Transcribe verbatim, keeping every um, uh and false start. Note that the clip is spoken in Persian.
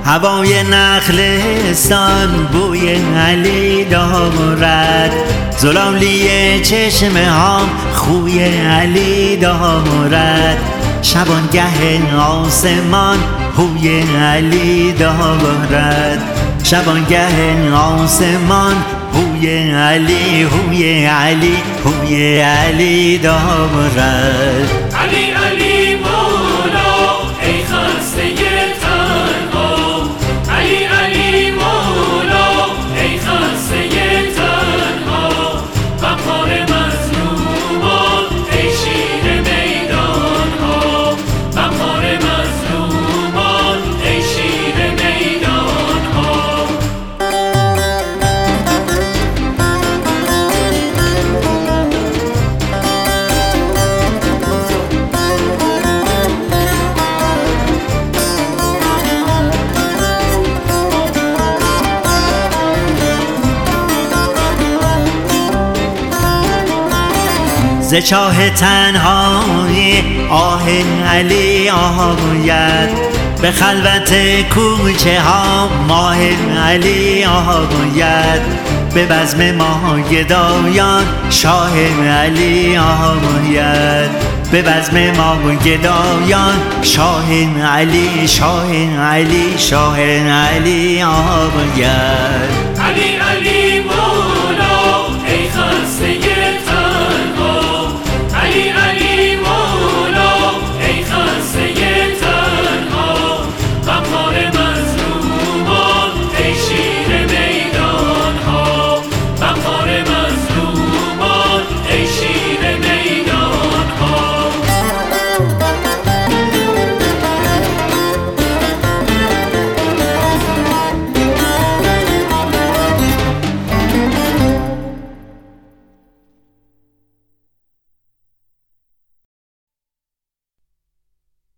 هوای نخلستان بوی علی دارد، زلالی چشمه هام خوی علی دارد. شبانگه آسمان هوی علی دارد، شبانگه آسمان هوی علی هوی علی هوی علی دارد. علی علی مولا ای خسته تنها، علی علی مولا ای خسته تنها. بهار مظلومان ای شیر میدان ها، بهار مظلومان ای شیر میدان ها. ز چاه تنهایی آه علی آید، به خلوت کوچه ها ماه علی آید. به بزم ما گدایان شاه علی آید، به بزم ما گدایان شاه علی شاه علی شاه علی آید. علی علی